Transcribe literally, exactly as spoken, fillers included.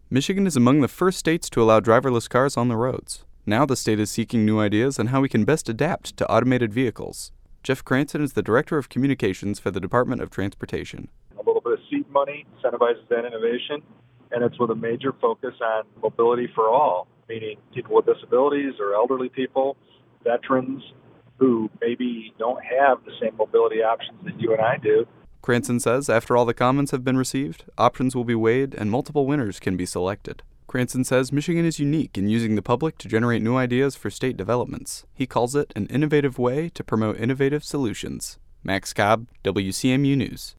Michigan is among the first states to allow driverless cars on the roads. Now the state is seeking new ideas on how we can best adapt to automated vehicles. Jeff Cranston is the Director of Communications for the Department of Transportation. A little bit of seed money incentivizes that innovation, and it's with a major focus on mobility for all, meaning people with disabilities or elderly people, veterans who maybe don't have the same mobility options that you and I do. Cranston says after all the comments have been received, options will be weighed and multiple winners can be selected. Cranston says Michigan is unique in using the public to generate new ideas for state developments. He calls it an innovative way to promote innovative solutions. Max Cobb, W C M U News.